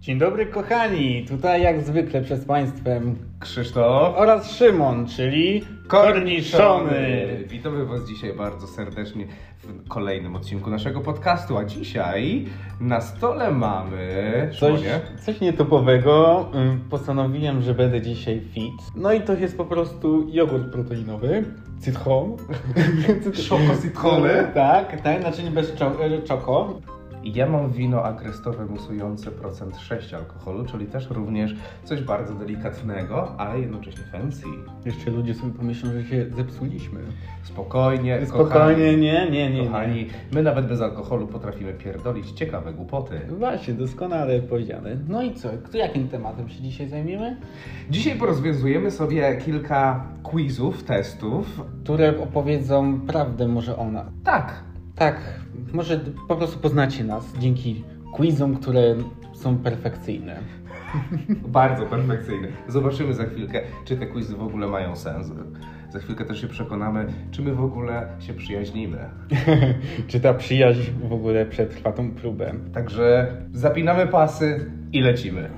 Dzień dobry kochani, tutaj jak zwykle przed Państwem Krzysztof oraz Szymon, czyli Korniszony. Witamy Was dzisiaj bardzo serdecznie w kolejnym odcinku naszego podcastu, a dzisiaj na stole mamy... Coś nietypowego. Postanowiłem, że będę dzisiaj fit. No i to jest po prostu jogurt proteinowy, citron. Szoko citrony. Tak, naczynie bez czoko. Ja mam wino agrestowe musujące procent 6 alkoholu, czyli też również coś bardzo delikatnego, ale jednocześnie fancy. Jeszcze ludzie sobie pomyślą, że się zepsuliśmy. Spokojnie, nie. Kochani, my nawet bez alkoholu potrafimy pierdolić ciekawe głupoty. Właśnie, doskonale powiedziane. No i co? Jakim tematem się dzisiaj zajmiemy? Dzisiaj porozwiązujemy sobie kilka quizów, testów, które opowiedzą prawdę może o nas. Tak, może po prostu poznacie nas dzięki quizom, które są perfekcyjne. Bardzo perfekcyjne. Zobaczymy za chwilkę, czy te quizy w ogóle mają sens. Za chwilkę też się przekonamy, czy my w ogóle się przyjaźnimy. Czy ta przyjaźń w ogóle przetrwa tą próbę. Także zapinamy pasy i lecimy.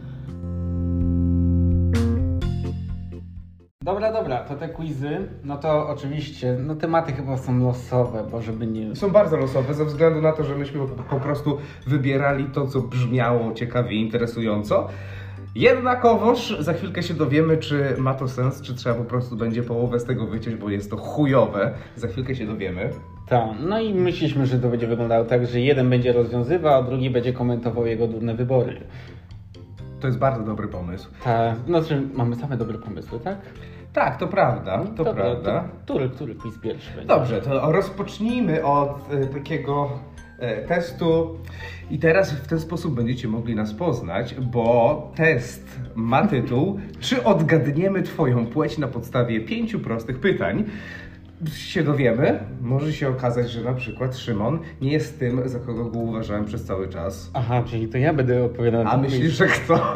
Dobra, to te quizy, no to oczywiście, tematy chyba są losowe, bo żeby nie... Są bardzo losowe ze względu na to, że myśmy po prostu wybierali to, co brzmiało ciekawie i interesująco. Jednakowoż za chwilkę się dowiemy, czy ma to sens, czy trzeba po prostu będzie połowę z tego wyciąć, bo jest to chujowe. Za chwilkę się dowiemy. Tak, no i myśleliśmy, że to będzie wyglądało tak, że jeden będzie rozwiązywał, a drugi będzie komentował jego durne wybory. To jest bardzo dobry pomysł. Tak, mamy same dobre pomysły, tak? Tak, to prawda, prawda. Który quiz pierwszy będzie? Dobrze, to rozpocznijmy od takiego testu i teraz w ten sposób będziecie mogli nas poznać, bo test ma tytuł czy odgadniemy Twoją płeć na podstawie 5 prostych pytań. Się dowiemy, może się okazać, że na przykład Szymon nie jest tym, za kogo go uważałem przez cały czas. Aha, czyli to ja będę odpowiadał na A myślisz, że kto?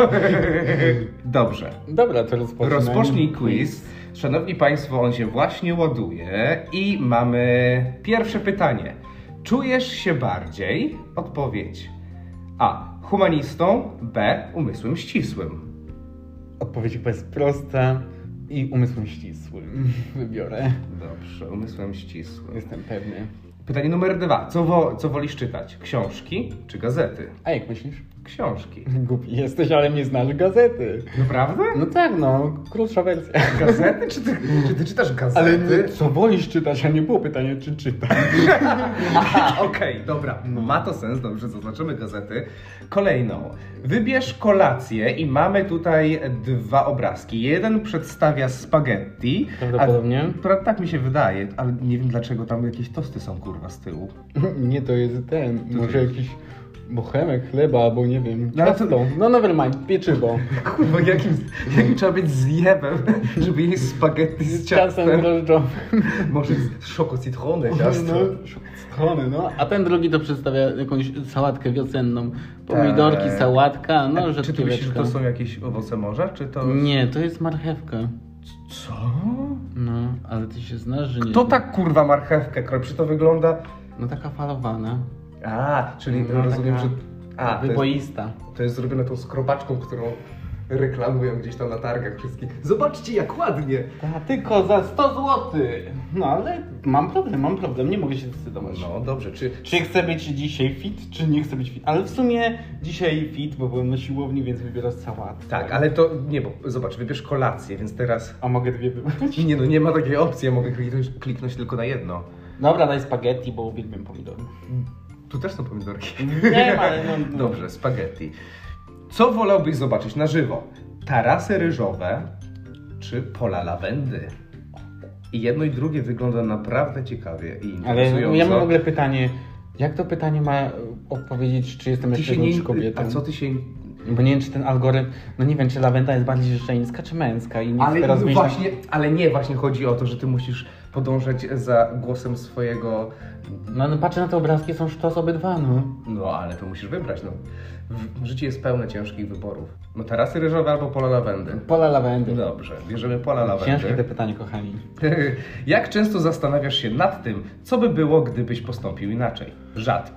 Dobrze. Dobra, to rozpocznij quiz. Szanowni Państwo, on się właśnie ładuje i mamy pierwsze pytanie. Czujesz się bardziej? Odpowiedź A. Humanistą, B. Umysłem ścisłym. Odpowiedź chyba jest prosta i umysłem ścisłym wybiorę. Dobrze, umysłem ścisłym. Jestem pewny. Pytanie numer 2. Co wolisz czytać? Książki czy gazety? A jak myślisz? Książki. Głupi jesteś, ale mnie znasz gazety. Naprawdę? No tak, krótsza wersja. Gazety? Czy ty czytasz gazety? Ale co wolisz czytać, a nie było pytanie, czy czytam. Aha, okej, dobra. Ma to sens, dobrze, zaznaczymy gazety. Kolejną. Wybierz kolację i mamy tutaj 2 obrazki. Jeden przedstawia spaghetti. Prawdopodobnie. Tak mi się wydaje, ale nie wiem dlaczego tam jakieś tosty są kurwa z tyłu. Nie, to jest może jakiś bochenek chleba, albo nie wiem, No, ciasto. No nevermind, pieczywo. Kurwa, jakim trzeba być zjebem, żeby jeść spaghetti z ciastem drożdżowym. Może szoko citrony ciasto. Citrony, a ten drugi to przedstawia jakąś sałatkę wiosenną. Pomidorki, sałatka, Czy ty myślisz, że to są jakieś owoce morza, czy to... Nie, to jest marchewka. Co? No, ale ty się znasz, że nie... Kto tak kurwa marchewkę kroi? Czy to wygląda... No taka falowana. A, czyli rozumiem, taka że... wyboista. To jest zrobione tą skrobaczką, którą reklamują gdzieś tam na targach wszystkich. Zobaczcie jak ładnie! Tylko za 100 zł! No ale mam problem, nie mogę się zdecydować. No dobrze, Czy chcę być dzisiaj fit, czy nie chcę być fit? Ale w sumie dzisiaj fit, bo byłem na siłowni, więc wybiorę sałatkę. Tak, ale to nie, bo zobacz, wybierz kolację, więc teraz... A mogę 2 wybrać? Nie ma takiej opcji, ja mogę kliknąć tylko na jedno. Dobra, daj spaghetti, bo uwielbiam pomidory. Tu też są pomidorki. Nie ma, Dobrze, spaghetti. Co wolałbyś zobaczyć na żywo? Tarasy ryżowe czy pola lawendy? I jedno i drugie wygląda naprawdę ciekawie i interesująco. Ale ja mam w ogóle pytanie, jak to pytanie ma odpowiedzieć, czy jestem mężczyzną czy kobietą? A co ty się... Bo nie wiem, czy ten algorytm, nie wiem, czy lawenda jest bardziej żeńska, czy męska i nie chcę teraz wyjść właśnie chodzi o to, że ty musisz podążać za głosem swojego... patrzę na te obrazki, są sztos obydwa, No, ale to musisz wybrać, Życie jest pełne ciężkich wyborów. Tarasy ryżowe albo pola lawendy? Pola lawendy. Dobrze, bierzemy pola lawendy. Ciężkie te pytanie, kochani. Jak często zastanawiasz się nad tym, co by było, gdybyś postąpił inaczej? Rzadko,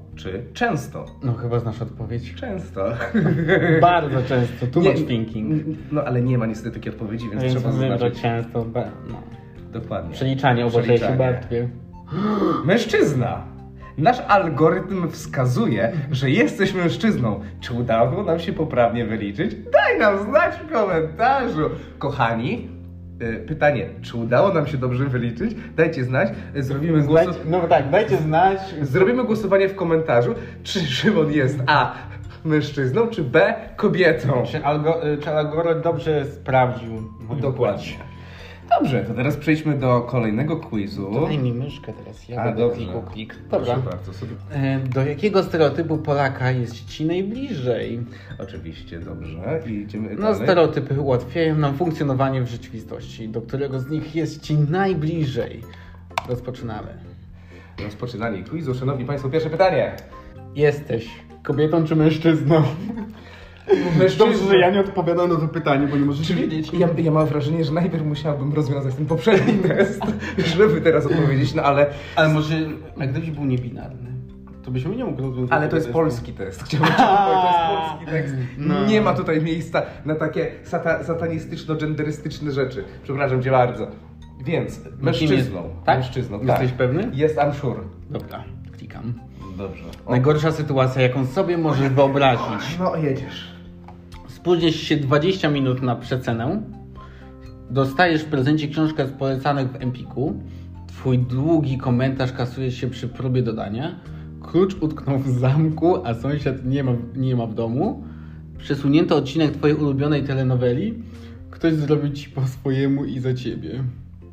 czy często? No chyba znasz odpowiedź. Często. Bardzo często, too much thinking. No ale nie ma niestety takiej odpowiedzi, więc trzeba wybrać zaznaczyć. często, no. Dokładnie. Przeliczanie, o Boże, ja się martwię. Mężczyzna. Nasz algorytm wskazuje, że jesteś mężczyzną. Czy udało nam się poprawnie wyliczyć? Daj nam znać w komentarzu. Kochani, pytanie, czy udało nam się dobrze wyliczyć? Dajcie znać. Zrobimy No tak, dajcie znać. Zrobimy głosowanie w komentarzu, czy Szymon jest A, mężczyzną, czy B, kobietą. Czy algorytm dobrze sprawdził moją Dokładnie. płeć. Dobrze, to teraz przejdźmy do kolejnego quizu. Daj mi myszkę teraz, ja A, będę dobrze. klik. Proszę Dobra. bardzo, sobie. Do jakiego stereotypu Polaka jest Ci najbliżej? Oczywiście, dobrze. I idziemy No, dalej. stereotypy ułatwiają nam funkcjonowanie w rzeczywistości. Do którego z nich jest Ci najbliżej? Rozpoczynamy. Rozpoczynanie quizu. Szanowni Państwo, pierwsze pytanie. Jesteś kobietą czy mężczyzną? Dobrze, że ja nie odpowiadam na to pytanie, bo nie możesz wiedzieć. Ja mam wrażenie, że najpierw musiałbym rozwiązać ten poprzedni test, żeby teraz odpowiedzieć, no ale... Ale może, a gdybyś był niebinarny, to byśmy nie mógł rozwiązać. Ale to jest testu. polski test. Chciałbym ci powiedzieć, to jest polski tekst. No. Nie ma tutaj miejsca na takie satanistyczno-genderystyczne rzeczy. Przepraszam cię bardzo. Więc mężczyzną. Tak? Mężczyzną, Jesteś pewny? Jest I'm sure. Dobra, klikam. Dobrze. Najgorsza sytuacja, jaką sobie możesz wyobrazić. No jedziesz. Spóźnisz się 20 minut na przecenę, dostajesz w prezencie książkę z polecanych w Empiku, twój długi komentarz kasuje się przy próbie dodania, klucz utknął w zamku, a sąsiad nie ma w domu, przesunięto odcinek twojej ulubionej telenoweli, ktoś zrobił ci po swojemu i za ciebie.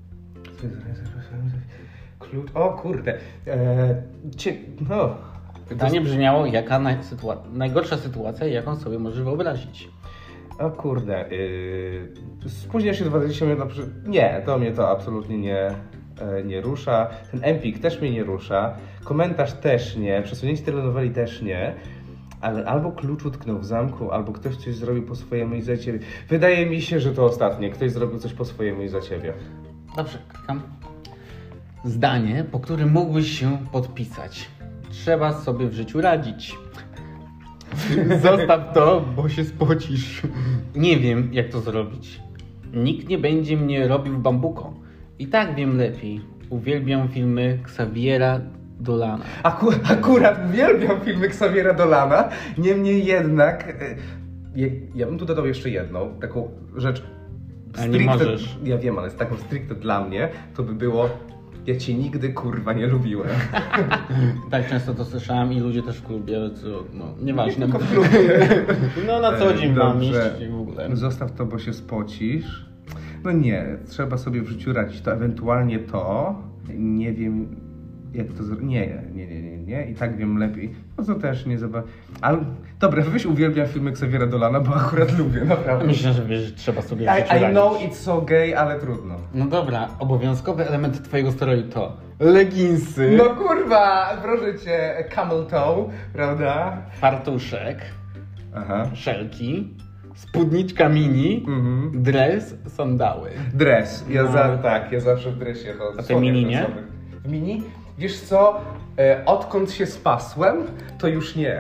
Klucz. O kurde. No. Pytanie brzmiało, jaka najgorsza sytuacja, jaką sobie możesz wyobrazić. O kurde. Spóźniasz się 20 minut na Nie, to mnie to absolutnie nie rusza. Ten Empik też mnie nie rusza. Komentarz też nie. Przesunięcie telenoweli też nie. Ale albo klucz utknął w zamku, albo ktoś coś zrobił po swojemu i za ciebie. Wydaje mi się, że to ostatnie. Ktoś zrobił coś po swojemu i za ciebie. Dobrze, klikam. Zdanie, po którym mógłbyś się podpisać. Trzeba sobie w życiu radzić. Zostaw to, bo się spocisz. Nie wiem, jak to zrobić. Nikt nie będzie mnie robił w bambuko. I tak wiem lepiej. Uwielbiam filmy Xaviera Dolana. Akurat uwielbiam filmy Xaviera Dolana. Niemniej jednak ja bym tu dodał jeszcze jedną taką rzecz. A nie możesz. Ja wiem, ale z taką stricte dla mnie to by było: ja cię nigdy kurwa nie lubiłem. Tak często to słyszałem i ludzie też w klubie, co no nieważne. Nie tylko w klubie. No na co dzień mam iść Dobrze. w ogóle. Zostaw to, bo się spocisz. No nie, trzeba sobie w życiu radzić. To ewentualnie to. Nie wiem, jak to zrobić. Nie. I tak wiem lepiej. No to też nie zobacz. Ale dobra, uwielbiam filmy Xaviera Dolana, bo akurat lubię, naprawdę. Myślę, że wiesz, że trzeba sobie w życiu I radzić. know it's so gay, ale trudno. No dobra, obowiązkowy element twojego stroju to leginsy, No kurwa, proszę cię, camel toe, prawda? fartuszek, Aha. szelki, spódniczka mini, Mhm. dres, sandały. Dres. No. Ja zawsze w dresie chodzę. A ty mini nie? W mini? Wiesz co, odkąd się spasłem, to już nie.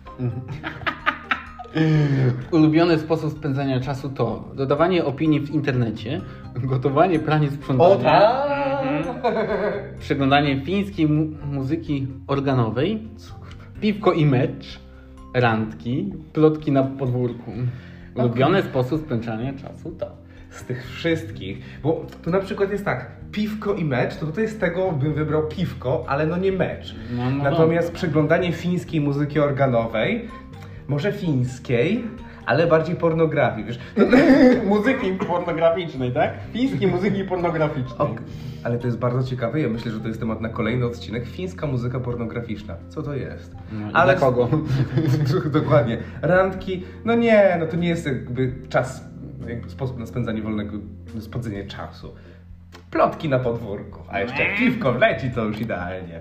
Ulubiony sposób spędzania czasu to dodawanie opinii w internecie, gotowanie, pranie, sprzątanie, przeglądanie fińskiej muzyki organowej, piwko i mecz, randki, plotki na podwórku. Ulubiony sposób spędzania czasu to... Z tych wszystkich, bo tu na przykład jest tak, piwko i mecz, to tutaj z tego bym wybrał piwko, ale no nie mecz. No Natomiast dobra. przeglądanie fińskiej muzyki organowej, może fińskiej, ale bardziej pornografii, wiesz. Muzyki pornograficznej, tak? Fińskiej muzyki pornograficznej. Ale to jest bardzo ciekawe, ja myślę, że to jest temat na kolejny odcinek. Fińska muzyka pornograficzna. Co to jest? No, ale dla kogo? Dokładnie. Randki, no nie, no to nie jest jakby czas, jakby sposób na spędzanie spędzenie czasu. Plotki na podwórku, a jeszcze piwko wleci, to już idealnie.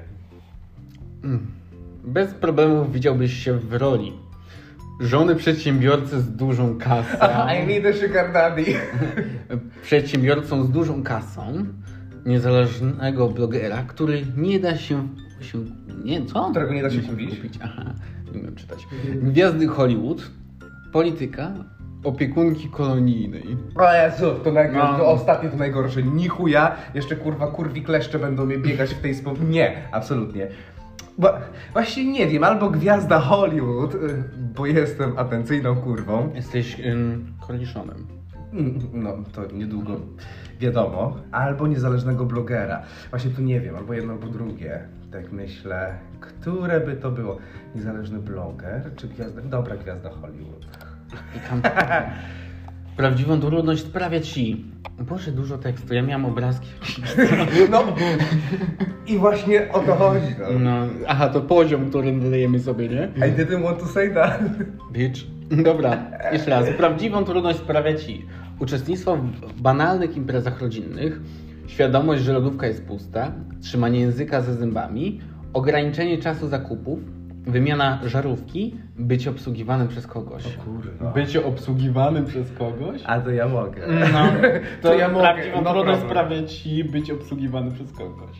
Bez problemów widziałbyś się w roli żony przedsiębiorcy z dużą kasą. I need a sugar daddy. Przedsiębiorcą z dużą kasą, niezależnego blogera, który nie da się nie, co? Którego nie da się kupić. Aha, nie umiem czytać. Gwiazdy Hollywood, polityka, opiekunki kolonijnej. O Jezu, to ostatnie to najgorsze. Ni chuja, jeszcze kurwa kurwi kleszcze będą mnie biegać w tej sposób. Nie, absolutnie. Właśnie nie wiem, albo gwiazda Hollywood, bo jestem atencyjną kurwą. Jesteś korniszonem. No, to niedługo wiadomo. Albo niezależnego blogera. Właśnie tu nie wiem, albo jedno, albo drugie. Tak myślę, które by to było? Niezależny bloger, czy gwiazda? Dobra, gwiazda Hollywood. I tam prawdziwą trudność sprawia ci. Boże, dużo tekstu, ja miałam obrazki. No i właśnie o to chodzi. No, aha, to poziom, który dodajemy sobie, nie? I didn't want to say that. Bitch. Dobra, jeszcze raz. Prawdziwą trudność sprawia ci uczestnictwo w banalnych imprezach rodzinnych, świadomość, że lodówka jest pusta, trzymanie języka ze zębami, ograniczenie czasu zakupów, wymiana żarówki, bycie obsługiwanym przez kogoś. O kurwa. Bycie obsługiwanym przez kogoś? A to ja mogę. No, to ja mogę. prawdziwą No trudność problem. sprawia ci być obsługiwany przez kogoś.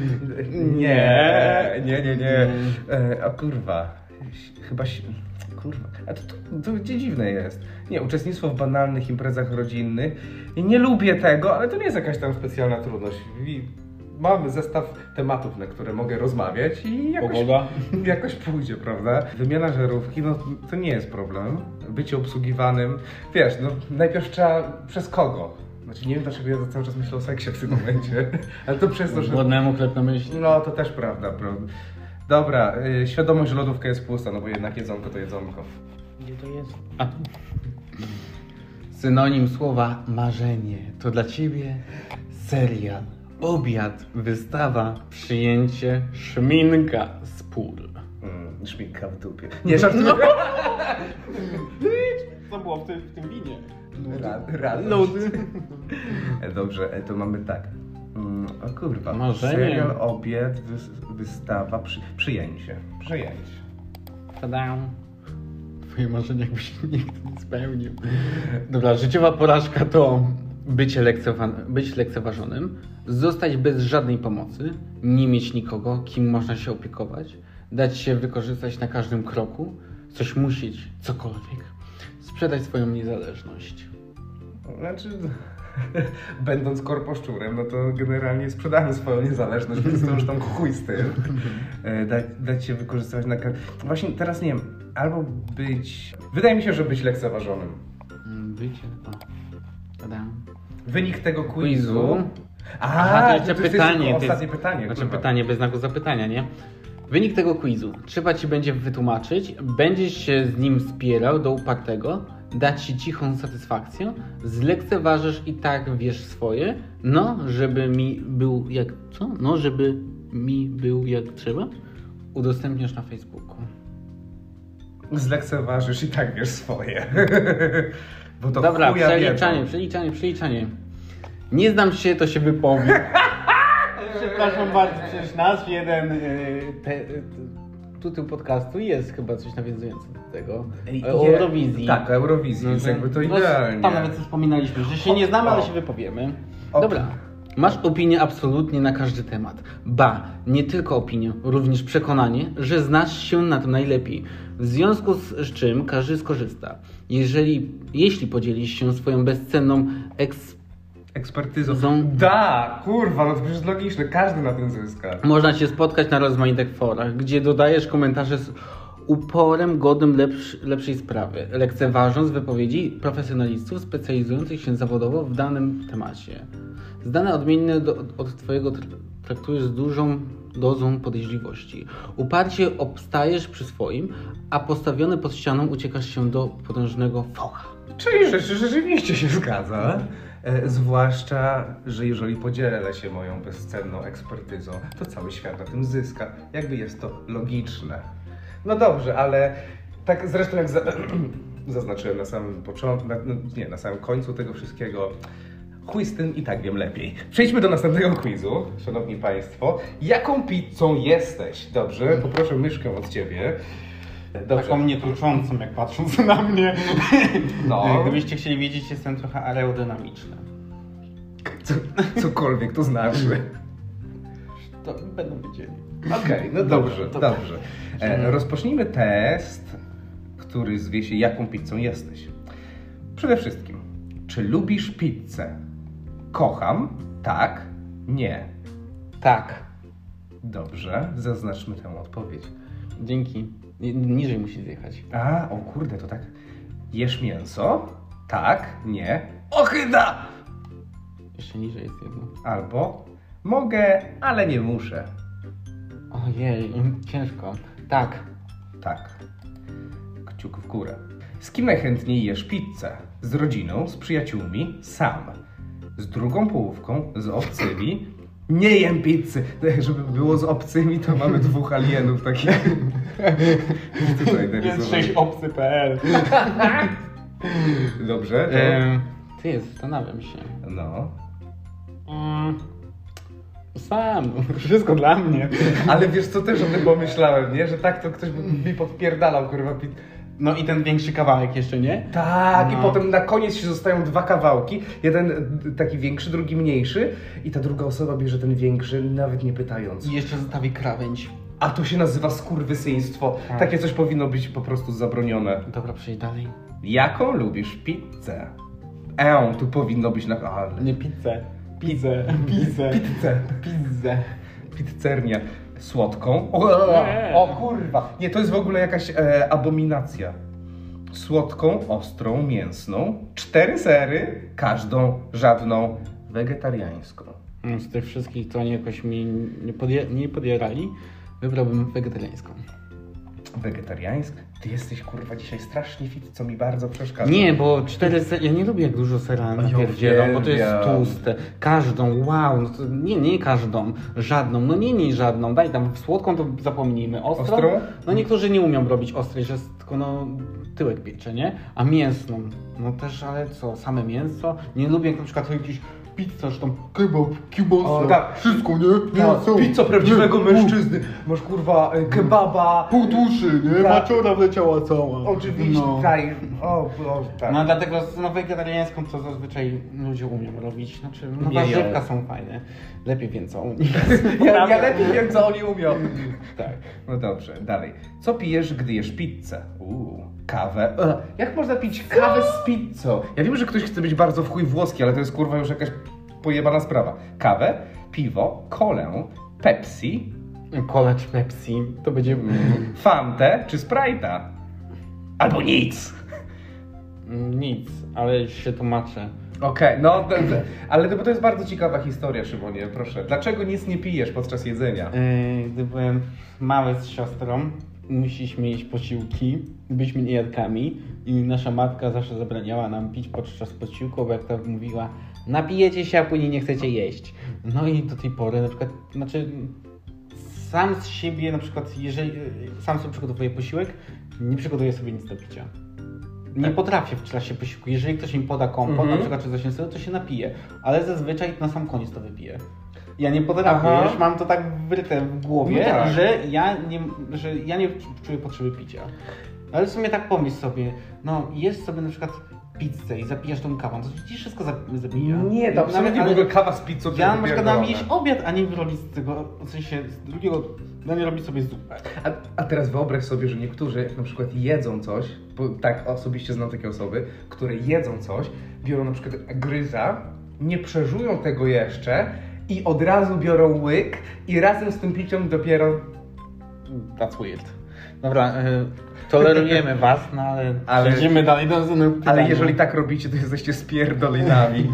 Nie. O kurwa. Chyba się... Kurwa. A to dziwne jest. Nie, uczestnictwo w banalnych imprezach rodzinnych. Nie lubię tego, ale to nie jest jakaś tam specjalna trudność. Mamy zestaw tematów, na które mogę rozmawiać i jakoś pójdzie, prawda? Wymiana żarówki, no to nie jest problem. Bycie obsługiwanym, wiesz, no najpierw trzeba przez kogo? Znaczy nie wiem, dlaczego ja cały czas myślę o seksie w tym momencie, ale to przez to, że... Głodnemu chleb na myśli. No to też prawda. Dobra, świadomość, że lodówka jest pusta, no bo jednak jedzonko to jedzonko. Gdzie to jest? A tu. Synonim słowa marzenie to dla ciebie serial, obiad, wystawa, przyjęcie, szminka, spór. Szminka w dupie. Nie, żartuję. Co było w tym winie? Lody. Dobrze, to mamy tak. O kurwa. Marzenie. Serial, obiad, wystawa, przyjęcie. Tadam. Twoje marzenie jakby się nikt nie spełnił. Dobra, życiowa porażka to być lekceważonym, zostać bez żadnej pomocy, nie mieć nikogo, kim można się opiekować, dać się wykorzystać na każdym kroku, coś musieć, cokolwiek, sprzedać swoją niezależność. Znaczy, będąc korposzczurem, no to generalnie sprzedamy swoją niezależność, więc to już tam chuj z tym. Dać się wykorzystywać na... Właśnie teraz nie wiem, albo być... Wydaje mi się, że być lekceważonym. Bycie... Tadam. Wynik tego quizu... Aha, to jeszcze pytanie. Ostatnie pytanie. Znaczy pytanie bez znaku zapytania, nie? Wynik tego quizu. Trzeba ci będzie wytłumaczyć, będziesz się z nim spierał do upartego, dać ci cichą satysfakcję, zlekceważysz i tak wiesz swoje, no, żeby mi był jak... Co? No, żeby mi był jak trzeba? Udostępniasz na Facebooku. Zlekceważysz i tak wiesz swoje. Bo to dobra, chuja przeliczanie. Nie znam się, to się wypowiem. Przepraszam bardzo, przecież nasz jeden tytuł podcastu jest chyba coś nawiązującego do tego. O Eurowizji. Tak, o Eurowizji, więc jakby to idealnie. Tam nawet wspominaliśmy, że się nie znamy, ale się wypowiemy. Dobra. Masz opinię absolutnie na każdy temat. Ba, nie tylko opinię, również przekonanie, że znasz się na tym najlepiej. W związku z czym każdy skorzysta. Jeśli podzielisz się swoją bezcenną ekspertyzą. Da, kurwa, no to przecież logiczne, każdy na tym zyska. Można cię spotkać na rozmaitych forach, gdzie dodajesz komentarze z uporem godnym lepszej sprawy, lekceważąc wypowiedzi profesjonalistów specjalizujących się zawodowo w danym temacie. Zdane odmienne od twojego traktujesz z dużą dozą podejrzliwości. Uparcie obstajesz przy swoim, a postawiony pod ścianą uciekasz się do potężnego focha. Czyli rzeczywiście się zgadza. Zwłaszcza, że jeżeli podzielę się moją bezcenną ekspertyzą, to cały świat na tym zyska. Jakby jest to logiczne. No dobrze, ale tak zresztą jak zaznaczyłem na samym początku, na samym końcu tego wszystkiego, chuj z tym i tak wiem lepiej. Przejdźmy do następnego quizu, szanowni państwo. Jaką pizzą jesteś? Dobrze, poproszę myszkę od ciebie. Dobrze. Taką nietruczącą, jak patrząc na mnie. No. Gdybyście chcieli wiedzieć, jestem trochę aerodynamiczny. Cokolwiek to znaczy. To będą wiedzieli. Okej, no dobrze. Rozpocznijmy test, który zwie się jaką pizzą jesteś. Przede wszystkim, czy lubisz pizzę? Kocham, tak, nie. Tak. Dobrze, zaznaczmy tę odpowiedź. Dzięki. Niżej musi zjechać. O kurde, to tak. Jesz mięso? Tak, nie. Ochyda! Jeszcze niżej jest jedno. Albo mogę, ale nie muszę. Ojej, ciężko. Tak. Tak. Kciuk w górę. Z kim najchętniej jesz pizzę? Z rodziną, z przyjaciółmi, sam. Z drugą połówką, z obcymi. Nie jem pizzy! Żeby było z obcymi, to mamy 2 alienów takich. Tutaj Jest obcy.pl. Dobrze, to... Ty, zastanawiam się. No. Sam, wszystko dla mnie. Ale wiesz co, też o tym pomyślałem, nie? Że tak to ktoś by mi podpierdalał, kurwa, No i ten większy kawałek jeszcze, nie? Tak, No. I potem na koniec się zostają 2 kawałki. Jeden taki większy, drugi mniejszy. I ta druga osoba bierze ten większy, nawet nie pytając. I jeszcze zostawi krawędź. A to się nazywa skurwysyństwo. Tak. Takie coś powinno być po prostu zabronione. Dobra, przejdź dalej. Jaką lubisz pizzę? Tu powinno być na... Nie pizzę. Pizzę. Pizzę. Pizzernia. Słodką? Nie. O kurwa! Nie, to jest w ogóle jakaś abominacja. Słodką, ostrą, mięsną, 4 sery, każdą, żadną, wegetariańską. Z tych wszystkich to oni jakoś mi nie podjarali. Wybrałbym wegetariańską. Wegetariańska? Ty jesteś kurwa dzisiaj strasznie fit, co mi bardzo przeszkadza. Nie, bo 4 sery, ja nie lubię jak dużo sera napierdzielam, bo to jest tłuste. Każdą, no to nie każdą, żadną, nie żadną, daj tam słodką to zapomnijmy, ostrą? No niektórzy nie umią robić ostrej, że jest tylko tyłek piecze, nie? A mięsną, no też, ale co, same mięso? Nie lubię jak na przykład jakiś pizza, czy tam kebab, kiełbasa, tak. wszystko, nie? Mięso. Pizza prawdziwego mężczyzny. Masz kurwa kebaba. Pół duszy, nie? Tak. Maczora wleciała cała. Oczywiście, tak. No dlatego z wegetariańską to zazwyczaj ludzie umieją robić. Znaczy, Nie warzywka ja. są fajne. Lepiej wiem co oni. Ja lepiej wiem, co oni umią. Tak. No dobrze, dalej. Co pijesz, gdy jesz pizzę? Kawę. Jak można pić kawę z pizzą? Ja wiem, że ktoś chce być bardzo w chuj włoski, ale to jest kurwa już jakaś pojebana sprawa. Kawę, piwo, kolę, Pepsi, Cola czy Pepsi, to będzie... Fantę czy Sprite'a? Albo nic. Nic, ale się tłumaczę. Okej, ale to jest bardzo ciekawa historia, Szymonie, proszę. Dlaczego nic nie pijesz podczas jedzenia? Gdy byłem mały z siostrą, musieliśmy jeść posiłki, byliśmy niejadkami i nasza matka zawsze zabraniała nam pić podczas posiłku, bo jak to mówiła, napijecie się, a później nie chcecie jeść. No i do tej pory na przykład, sam z siebie na przykład, jeżeli sam sobie przygotowuję posiłek, nie przygotuję sobie nic do picia. Nie potrafię w czasie posiłku. Jeżeli ktoś mi poda kompot, na przykład czy coś innego, to się napiję. Ale zazwyczaj na sam koniec to wypiję. Ja nie potrafię, już mam to tak wryte w głowie, że ja nie czuję potrzeby picia. Ale w sumie tak pomyśl sobie, jesz sobie na przykład pizzę i zapijasz tą kawą, to ci wszystko zabija. Nie, to absolutnie w ogóle kawa z pizzą. Ja na przykład mam jeść obiad, a nie robić z tego, w sensie z drugiego, nie robić sobie zupę. A teraz wyobraź sobie, że niektórzy jak na przykład jedzą coś, bo tak osobiście znam takie osoby, które jedzą coś, biorą na przykład gryza, nie przeżują tego jeszcze i od razu biorą łyk i razem z tym piciem dopiero... That's weird. Dobra, tolerujemy was, ale przejdziemy dalej do następnego pytania. Ale jeżeli tak robicie, to jesteście spierdolinami.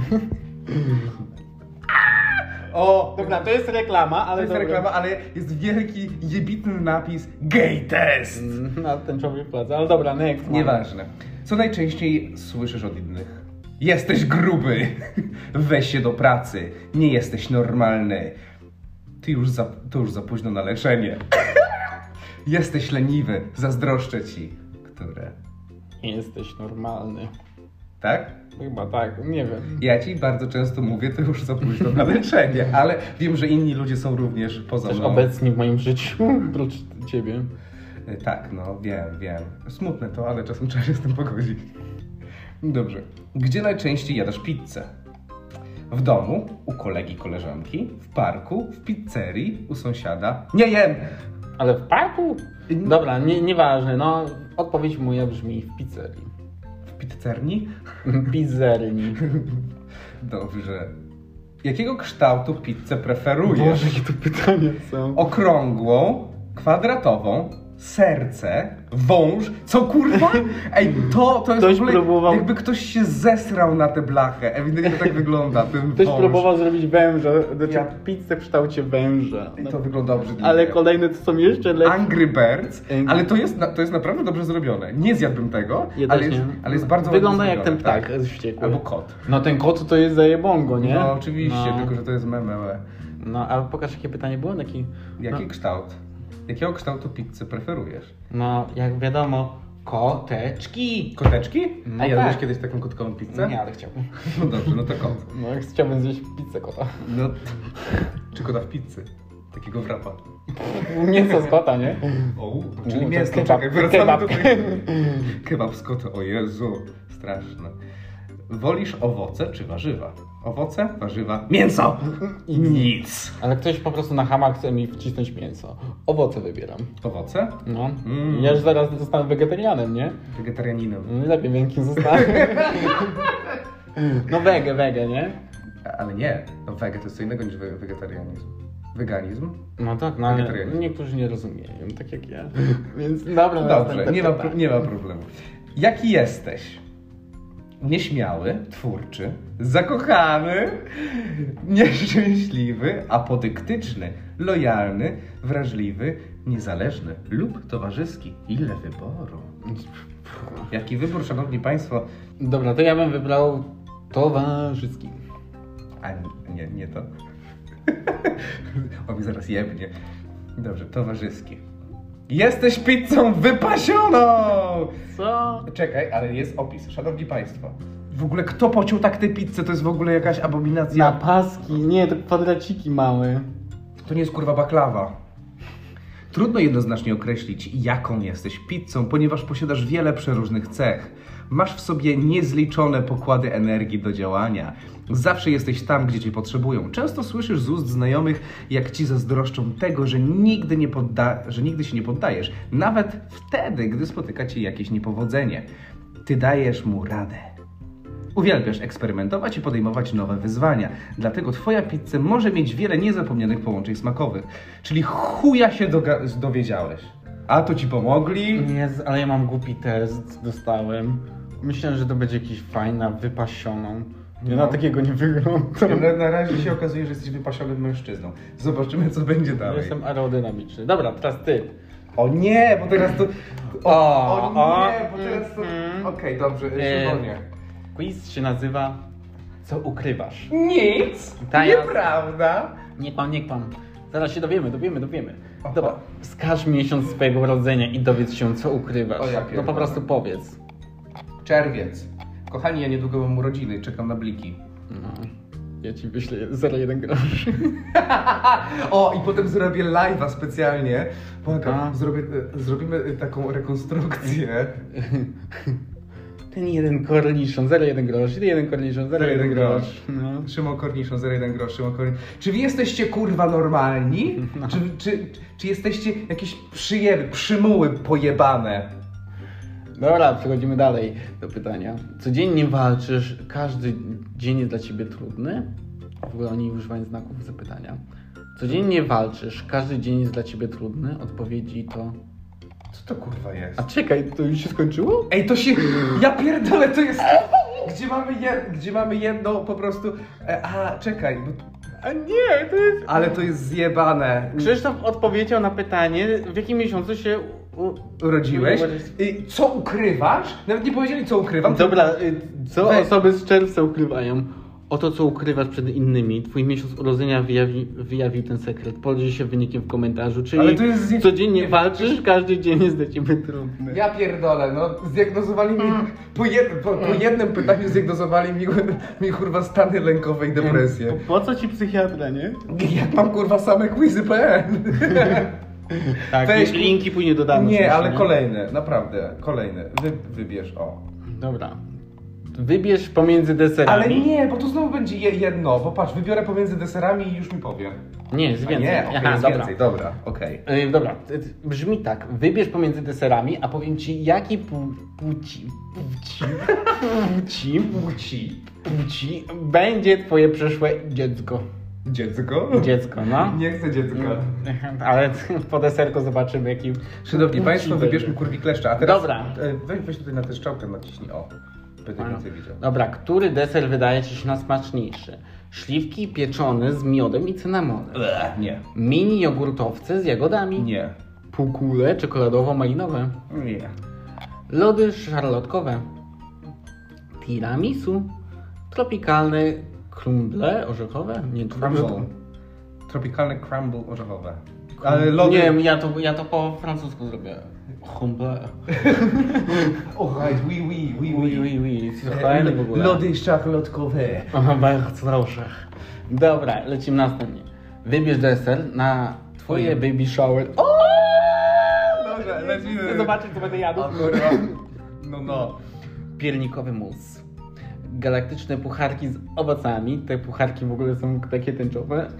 Dobra, to jest reklama, ale jest wielki, jebitny napis Gay Test! Na tęczowej placu, ale dobra, next. Nieważne. Co najczęściej słyszysz od innych? Jesteś gruby! Weź się do pracy! Nie jesteś normalny! To już za późno na leczenie. Jesteś leniwy, zazdroszczę ci. Które? Nie jesteś normalny. Tak? Chyba tak, nie wiem. Ja ci bardzo często mówię, to już za późno na leczenie, ale wiem, że inni ludzie są również poza mną. Obecni w moim życiu, oprócz ciebie. Tak, wiem. Smutne to, ale czasem trzeba się z tym pogodzić. Dobrze. Gdzie najczęściej jadasz pizzę? W domu, u kolegi, koleżanki, w parku, w pizzerii, u sąsiada. Nie jem! Ale w parku? Dobra, nieważne, no odpowiedź moja brzmi w pizzerii. W pizzerni? Pizzerni. Dobrze. Jakiego kształtu pizzę preferujesz? Boże, jakie to pytania są. Okrągłą, kwadratową, serce, wąż. Co kurwa? Ej, to jest Ktoś w ogóle, próbował- jakby ktoś się zesrał na tę blachę. Ewidentnie tak wygląda ten Ktoś wąż. próbował zrobić węża, znaczy Ja- pizzę w kształcie węża. I to wygląda obrzydliwie. Ale kolejne to są jeszcze lepsze. Angry Birds, ale to jest naprawdę dobrze zrobione. Nie zjadłbym tego, Ja ale też jest, nie. ale jest bardzo Wygląda ładnie jak ten zrobione, ptak z wściekły. Albo kot. No ten kot to jest zajebongo, nie? No oczywiście, No. tylko że to jest meme. No, a pokaż jakie pytanie było? Taki... Jaki no, kształt? Jakiego kształtu pizzy preferujesz? no, jak wiadomo, koteczki. Koteczki? No A jadłeś tak. kiedyś taką kotkową pizzę? Nie, ale chciałbym. No dobrze, no to kot. No, jak chciałbym zjeść pizzę kota. No, czy kota w pizzy? Takiego wrapa. Mięso z kota, nie? O, czyli to mięso, kebab, czekaj, wracamy kebab. do tego. Kebab z kota, o Jezu, straszne. Wolisz owoce czy warzywa? Owoce, warzywa, mięso! Nic. Ale ktoś po prostu na hamach chce mi wcisnąć mięso. Owoce wybieram. Owoce? No. Ja już zaraz zostanę wegetarianem, nie? Wegetarianinem. Lepiej miękkim zostanę. No wege, nie? Ale nie, no wege to jest co innego niż wegetarianizm. Weganizm? No tak, no ale Wegetarianizm. niektórzy nie rozumieją, tak jak ja. Więc dobra, Dobrze, następne nie ma pytanie. problemu. Jaki jesteś? Nieśmiały, twórczy, zakochany, nieszczęśliwy, apodyktyczny, lojalny, wrażliwy, niezależny lub towarzyski. Ile wyboru? Jaki wybór, szanowni państwo? Dobra, to ja bym wybrał towarzyski. A nie to. On mi zaraz jebnie. Dobrze, towarzyski. Jesteś pizzą wypasioną! Co? Czekaj, ale jest opis. Szanowni państwo. W ogóle kto pociął tak tę pizzę? To jest w ogóle jakaś Na abominacja. paski, nie, to kwadraciki małe. To nie jest kurwa baklawa. Trudno jednoznacznie określić, jaką jesteś pizzą, ponieważ posiadasz wiele przeróżnych cech. Masz w sobie niezliczone pokłady energii do działania. Zawsze jesteś tam, gdzie cię potrzebują. Często słyszysz z ust znajomych, jak ci zazdroszczą tego, że nigdy się nie poddajesz. Nawet wtedy, gdy spotyka cię jakieś niepowodzenie. Ty dajesz mu radę. Uwielbiasz eksperymentować i podejmować nowe wyzwania. Dlatego twoja pizza może mieć wiele niezapomnianych połączeń smakowych. Czyli chuja się dowiedziałeś. A to ci pomogli? Jezu, ale ja mam głupi test, dostałem. Myślałem, że to będzie jakiś fajna, wypasioną. Ja No. na takiego nie wyglądam. Na razie się okazuje, że jesteś wypasionym mężczyzną. Zobaczymy, co będzie Ja dalej. jestem aerodynamiczny. Dobra, teraz ty. O nie, bo teraz to... O o, nie, bo teraz to... Okej, dobrze, E, Szymonie. Quiz się nazywa Co ukrywasz? Nic, Taja. nieprawda. Nie kłam. Zaraz się dowiemy. Aha. Dobra, wskaż miesiąc swojego urodzenia i dowiedz się, co ukrywasz. O, ja No po pierdolę. prostu powiedz. Czerwiec. Kochani, ja niedługo mam urodziny i czekam na bliki. No, ja ci wyślę 0,1 grosz. O, i potem zrobię live'a specjalnie. A. Zrobimy taką rekonstrukcję. Ten jeden korniszon, 0,1 grosz, ten jeden korniszon, 0,1 grosz. No. Szymon Korniszon, 0,1 grosz, Szymon Korniszon. Czy wy jesteście kurwa normalni? No. Czy jesteście jakieś przymuły pojebane? Dobra, przechodzimy dalej do pytania. Codziennie walczysz, każdy dzień jest dla ciebie trudny? W ogóle oni używają znaków zapytania. Codziennie walczysz, każdy dzień jest dla ciebie trudny? Odpowiedzi to... Co to kurwa jest? A czekaj, to już się skończyło? Ej, to się... Ja pierdolę, to jest... Gdzie mamy jedno po prostu... czekaj, bo... A nie, to jest... Ale to jest zjebane. Krzysztof odpowiedział na pytanie, w jakim miesiącu się... Urodziłeś? Co ukrywasz? Nawet nie powiedzieli, co ukrywam. Dobra, co Weź. osoby z czerwca ukrywają? Oto, co ukrywasz przed innymi. Twój miesiąc urodzenia wyjawił ten sekret. Podziel się wynikiem w komentarzu. Czyli Ale to jest codziennie walczysz, każdy dzień jest dla ciebie trudny. Ja pierdolę, no zdiagnozowali mi, po jednym pytaniu zdiagnozowali mi kurwa stany lękowe i depresję. Po co ci psychiatra, nie? Jak mam kurwa same quizy.pl. Tak, Weź, linki później dodamy. Nie, oczywiście, ale kolejne, naprawdę, kolejne. Wybierz, o. Dobra. Wybierz pomiędzy deserami. Ale nie, bo to znowu będzie jedno, bo patrz, wybiorę pomiędzy deserami i już mi powiem. Nie, jest więcej. Nie, okay, jest dobra. więcej, dobra, okej. Dobra, brzmi tak. Wybierz pomiędzy deserami, a powiem ci, jaki płci będzie twoje przyszłe dziecko. Dziecko? Dziecko, no. Nie chcę dziecka. Ale po deserku zobaczymy, jaki... Szanowni Państwo, wybierzmy kurwi kleszcza. A teraz Dobra. Weź tutaj na tę strzałkę naciśnij, o. Będę więcej widział. Dobra, który deser wydaje ci się najsmaczniejszy? Śliwki pieczone z miodem i cynamonem. Nie. Mini jogurtowce z jagodami. Nie. Półkule czekoladowo-malinowe. Nie. Lody szarlotkowe. Tiramisu. Tropikalne crumble orzechowe. Nie, Crumble. Tropikalne crumble orzechowe. Ale lody... Nie, ja to po francusku zrobię. Crumble. right, oui. Fajne w ogóle. Lody szarlotkowe. Aha, bardzo proszę. Dobra, lecimy następnie. Wybierz deser na twoje baby shower. O! Dobra, lecimy. Chcę zobaczyć, co będę jadł. O kurwa. No. Piernikowy mus. Galaktyczne pucharki z owocami. Te pucharki w ogóle są takie tęczowe.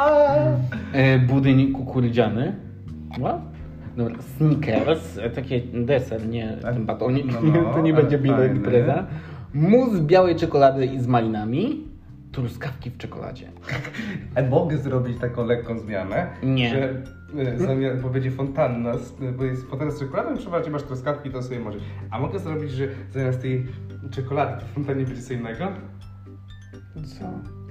Budyń kukurydziany. What? Dobra, Snickers. Taki deser, nie ten batonik. To nie będzie biła impreza. Mus z białej czekolady i z malinami. Truskawki w czekoladzie. A mogę zrobić taką lekką zmianę? Nie. Że zamiast powiedzieć fontanna, bo jest fontanna z czekoladą, przeważnie masz truskawki, to sobie możesz. A mogę zrobić, że zamiast tej czekolady to w fontannie będzie co innego? Co?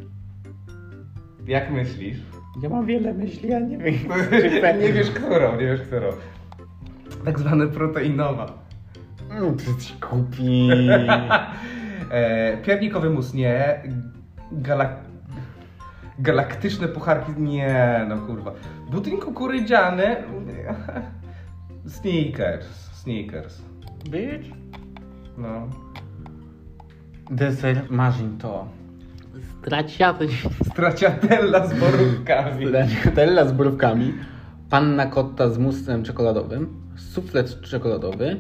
Jak myślisz? Ja mam wiele myśli, ja nie wiem. Nie wiesz którą. Tak zwane proteinowa. Ty jesteś głupi. Piernikowy mus nie. Galaktyczne pucharki nie, no kurwa. Budyń kukurydziany. Snickers. Bitch. No. Deser marzeń to Straciatella z borówkami. Stracciatella z borówkami, panna cotta z musem czekoladowym, suflet czekoladowy,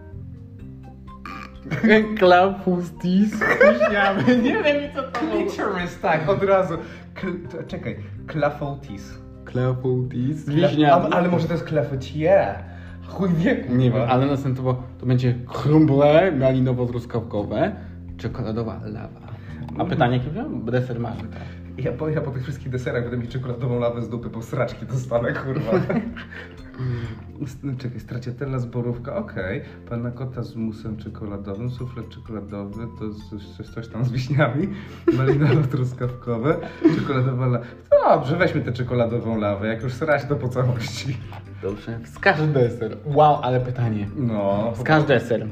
klafustis z wiśniami. Nie wiem, co to było. Clitoris, tak, od razu. Czekaj, klafoutis. Klafustis z wiśniami. Ale może to jest klafotier. Chuj wie, kurwa. Nie wiem, ale następnie to będzie crumble malinowo-truskawkowe, czekoladowa lawa. A pytanie, jakie wziąłem? Deser marzeń, tak. Ja po tych wszystkich deserach będę mieć czekoladową lawę z dupy, bo sraczki dostanę, kurwa. Czekaj, straciatella z borówka, okej. Panna cotta z musem czekoladowym, suflet czekoladowy, to coś tam z wiśniami, malinowo-truskawkowe, czekoladowa lawa. Dobrze, weźmy tę czekoladową lawę, jak już srać, to po całości. Dobrze. Wskaż deser. Wow, ale pytanie. No. Wskaż deser.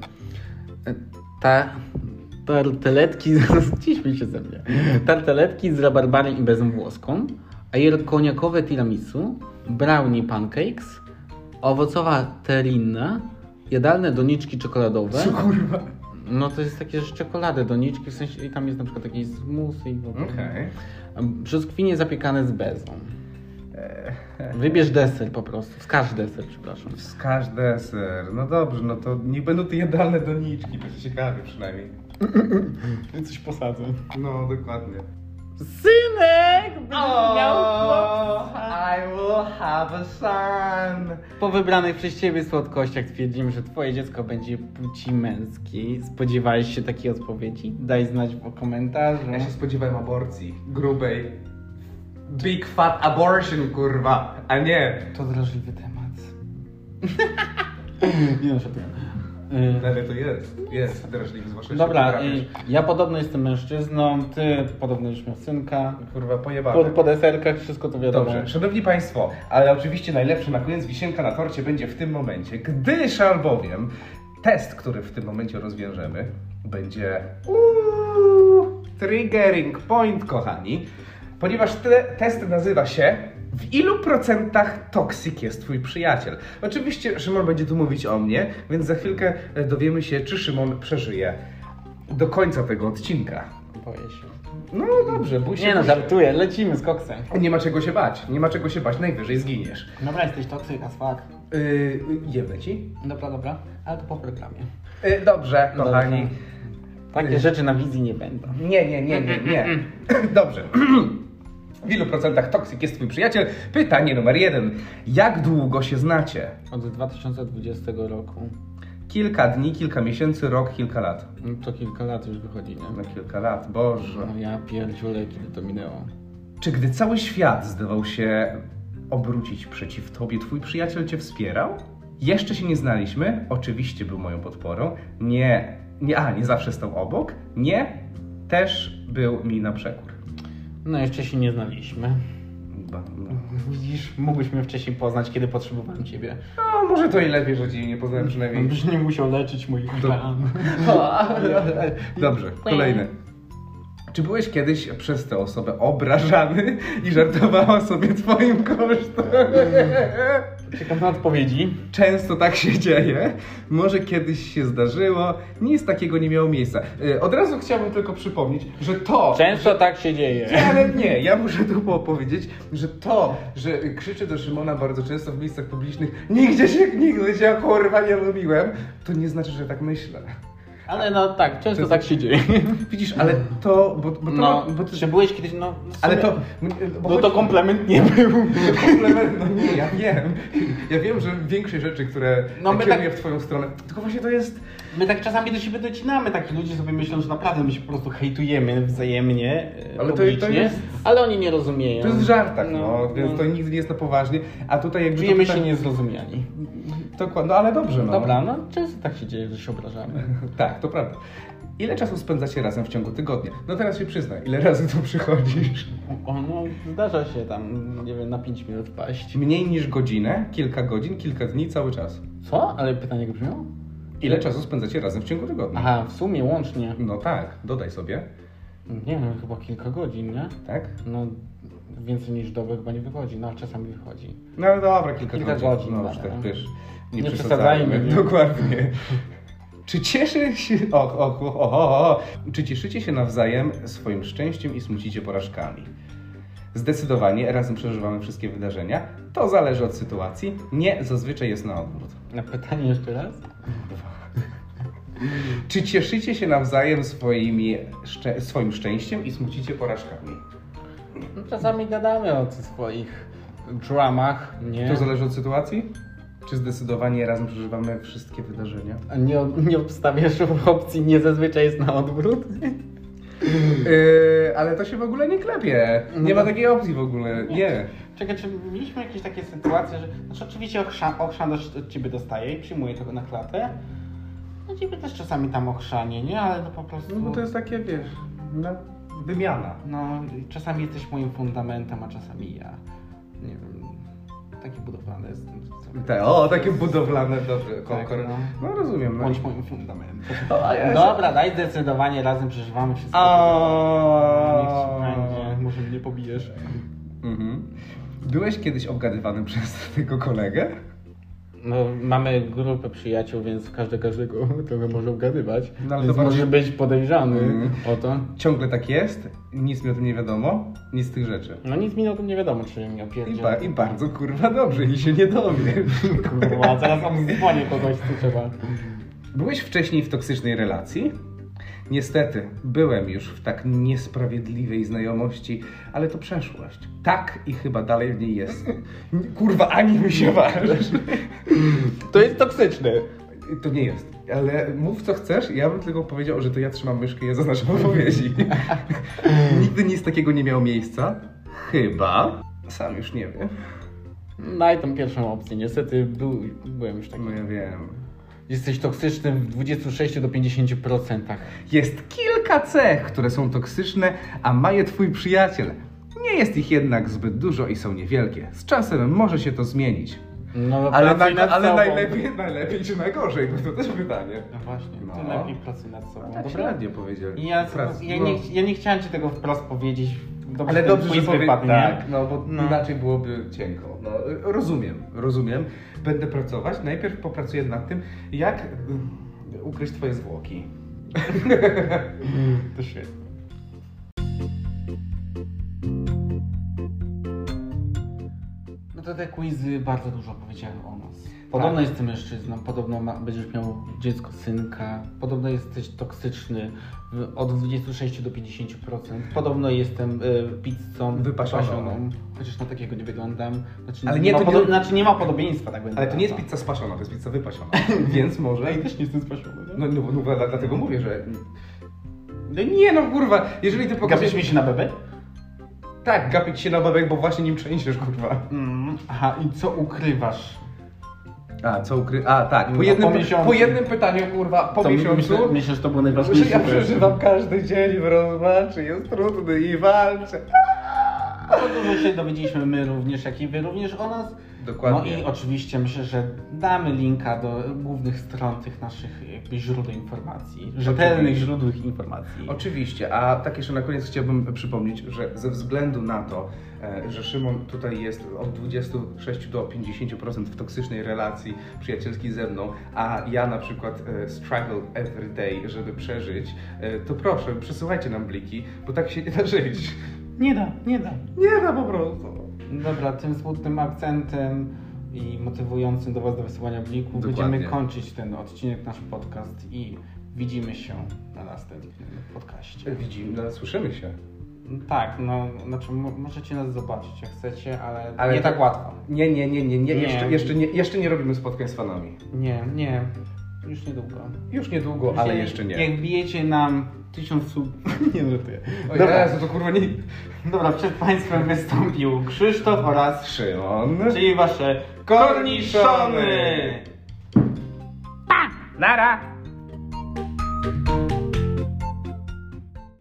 Tarteletki, ciśnij się ze mnie. Tarteletki z rabarbarem i bezą włoską, koniakowe tiramisu, brownie pancakes, owocowa terrina, jadalne doniczki czekoladowe. Co kurwa? No to jest takie, że czekolady, doniczki, w sensie i tam jest na przykład jakiś smus i w ogóle. Okej. Brzoskwinie zapiekane z bezą. Wybierz deser po prostu. Wskaż deser, przepraszam. Wskaż deser. No dobrze, no to niech będą te jadalne doniczki, będzie ciekawie przynajmniej. Coś posadzę. No, dokładnie. Synek! Miał I will have a son. Po wybranych przez Ciebie słodkościach twierdzimy, że Twoje dziecko będzie płci męskiej. Spodziewałeś się takiej odpowiedzi? Daj znać w komentarzu. Ja się spodziewałem aborcji. Grubej. Big fat abortion, kurwa. A nie. To drażliwy temat. Nie no, szatuję. Ale to jest drażliwy, zwłaszcza Dobra, ja podobno jestem mężczyzną, ty podobno już miał synka. Kurwa, pojebane. Po deserkach wszystko to wiadomo. Dobrze, szanowni Państwo, ale oczywiście najlepszy na koniec wisienka na torcie będzie w tym momencie, gdyż albowiem test, który w tym momencie rozwiążemy, będzie triggering point, kochani, ponieważ test nazywa się w ilu procentach toksik jest Twój przyjaciel? Oczywiście Szymon będzie tu mówić o mnie, więc za chwilkę dowiemy się, czy Szymon przeżyje do końca tego odcinka. Boję się. No dobrze, bój się. Nie no, żartuję, lecimy z koksem. Nie ma czego się bać, najwyżej zginiesz. Dobra, jesteś toksyk, as fuck. Jemy ci? Dobra, ale to po programie. Dobrze, kochani. Takie rzeczy na wizji nie będą. Nie. Dobrze. W ilu procentach toksyk jest twój przyjaciel? Pytanie numer 1. Jak długo się znacie? Od 2020 roku. Kilka dni, kilka miesięcy, rok, kilka lat. No to kilka lat już wychodzi, nie? Na kilka lat, Boże. No ja pierdziule, kiedy to minęło. Czy gdy cały świat zdawał się obrócić przeciw tobie, twój przyjaciel cię wspierał? Jeszcze się nie znaliśmy, oczywiście był moją podporą. Nie zawsze stał obok. Nie, też był mi na przekór. No jeszcze się nie znaliśmy. Widzisz, mógłbyś mnie wcześniej poznać, kiedy potrzebowałem ciebie. No, może to i lepiej, że cię nie poznałem przynajmniej. Byś nie musiał leczyć moich ran. Dobrze, kolejny. Czy byłeś kiedyś przez tę osobę obrażany i żartowała sobie twoim kosztem? Czekam na odpowiedzi. Często tak się dzieje. Może kiedyś się zdarzyło. Nic takiego nie miało miejsca. Od razu chciałbym tylko przypomnieć, że to... Często tak się dzieje. Ale nie, ja muszę tu powiedzieć, że to, że krzyczę do Szymona bardzo często w miejscach publicznych, nigdy się kurwa nie lubiłem, to nie znaczy, że tak myślę. Ale no tak, często tak się dzieje. Widzisz, ale to... Czy byłeś kiedyś, no... Ale to... to komplement nie był. Komplement, no nie, ja wiem. Ja wiem, że większe rzeczy, które kieruję w twoją stronę, tylko właśnie to jest... My tak czasami do siebie docinamy, takich ludzi sobie myślą, że naprawdę my się po prostu hejtujemy wzajemnie, ale publicznie, to jest... ale oni nie rozumieją. To jest w żartach, więc to nigdy nie jest na poważnie, a tutaj jakby... Czujemy się niezrozumiani. Dokładnie, no ale dobrze, no. Dobra, no często tak się dzieje, że się obrażamy. Tak, to prawda. Ile czasu spędzacie razem w ciągu tygodnia? No teraz się przyznaj, ile razy tu przychodzisz? No zdarza się tam, nie wiem, na 5 minut paść. Mniej niż godzinę, kilka godzin, kilka dni, cały czas. Co? Ale pytanie jak brzmiało? Ile czasu spędzacie razem w ciągu tygodnia? Aha, w sumie łącznie. No tak, dodaj sobie. Nie wiem, chyba kilka godzin, nie? Tak? No więcej niż dobę chyba nie wychodzi, no ale czasami wychodzi. No dobra, kilka godzin. No, tak, tak, wiesz, nie przesadzajmy. Dokładnie. Czy cieszy się... Czy cieszycie się nawzajem swoim szczęściem i smucicie porażkami? Zdecydowanie razem przeżywamy wszystkie wydarzenia. To zależy od sytuacji. Nie, zazwyczaj jest na odwrót. Na pytanie jeszcze raz? Czy cieszycie się nawzajem swoim szczęściem i smucicie porażkami? No, czasami gadamy o tych swoich dramach, nie? To zależy od sytuacji? Czy zdecydowanie razem przeżywamy wszystkie wydarzenia? A nie obstawiasz opcji, nie zazwyczaj jest na odwrót? Ale to się w ogóle nie klepie. Nie ma takiej opcji w ogóle. Nie. Czekaj, czy mieliśmy jakieś takie sytuacje, że... Znaczy oczywiście ochrzan od ciebie dostaję i przyjmuję tego na klatę. No ciebie też czasami tam ochrzanie, nie? Ale to po prostu... No bo to jest takie, wiesz, wymiana. No, czasami jesteś moim fundamentem, a czasami ja. Nie wiem, takie budowlane jest. Takie budowlane, dobrze. Tak, no rozumiem. No. Bądź moim fundamentem. Dobra, daj zdecydowanie, razem przeżywamy wszystko. Niech ci będzie, może mnie pobijesz. Mhm. Byłeś kiedyś obgadywany przez tego kolegę? No, mamy grupę przyjaciół, więc każdego trochę może obgadywać. No, ale więc to może być podejrzany o to. Ciągle tak jest? Nic mi o tym nie wiadomo? Nic z tych rzeczy. No nic mi o tym nie wiadomo, czy mnie opierdział. I bardzo kurwa dobrze i się nie dowiem. Kurwa, zaraz dzwonię kogoś, co trzeba. Byłeś wcześniej w toksycznej relacji? Niestety, byłem już w tak niesprawiedliwej znajomości, ale to przeszłość. Tak i chyba dalej w niej jestem. Kurwa, ani mi się waż. To jest toksyczne. To nie jest. Ale mów co chcesz, ja bym tylko powiedział, że to ja trzymam myszkę i ja zaznaczam odpowiedzi. Nigdy nic takiego nie miało miejsca. Chyba. Sam już nie wiem. Daj tą pierwszą opcję. Niestety byłem już taki. No ja wiem. Jesteś toksyczny w 26 do 50%. Jest kilka cech, które są toksyczne, a ma je twój przyjaciel. Nie jest ich jednak zbyt dużo i są niewielkie. Z czasem może się to zmienić. No, ale najlepiej czy najgorzej? No to też pytanie. No właśnie, ty lepiej pracuj nad sobą. Tak średnio powiedzieli. Ja nie chciałem ci tego wprost powiedzieć. Ale dobrze, że wypadł, tak, no bo inaczej byłoby cienko. No, rozumiem. Będę pracować. Najpierw popracuję nad tym, jak ukryć twoje zwłoki. To świetnie. No to te quizy bardzo dużo powiedziały o nas. Podobno jesteś mężczyzną, podobno będziesz miał dziecko, synka, podobno jesteś toksyczny od 26 do 50%, podobno jestem pizzą wypasioną, chociaż na takiego nie wyglądam. Znaczy, ale nie ma podobieństwa, tak będzie. Ale to nie jest pizza spasiona, to jest pizza wypasiona, więc może... Ja też nie jestem spasiony. No, dlatego mówię, że... No nie no kurwa, jeżeli ty pokażesz... Gapisz mi się na bebek? Tak, gapić się na bebek, bo właśnie nim trzęsiesz, kurwa. Aha, i co ukrywasz? Tak, po jednym pytaniu, kurwa, po miesiącu... Myślę, że to było najważniejsze. Ja przeżywam każdy dzień w rozpaczy, jest trudny i walczę. To dużo się dowiedzieliśmy my również, jak i wy również o nas. Dokładnie. No i oczywiście myślę, że damy linka do głównych stron tych naszych jakby źródeł informacji, rzetelnych źródeł informacji. Oczywiście, a tak jeszcze na koniec chciałbym przypomnieć, że ze względu na to, że Szymon tutaj jest od 26 do 50% w toksycznej relacji przyjacielskiej ze mną, a ja na przykład struggle every day, żeby przeżyć, to proszę, przesyłajcie nam bliki, bo tak się nie da żyć. Nie da po prostu. Dobra, tym smutnym akcentem i motywującym do Was do wysyłania blików Dokładnie. będziemy kończyć ten odcinek, nasz podcast i widzimy się na następnym podcaście. Słyszymy się. Tak, no, znaczy możecie nas zobaczyć jak chcecie, ale nie tak łatwo. Jeszcze nie robimy spotkań z fanami. Nie, już niedługo. Już niedługo, ale jeszcze nie. Jak bijecie nam 1000 sub... nie żartuję. Dobra, to kurwa nie... Dobra, przed Państwem wystąpił Krzysztof oraz Szymon, czyli Wasze korniszony! Nara!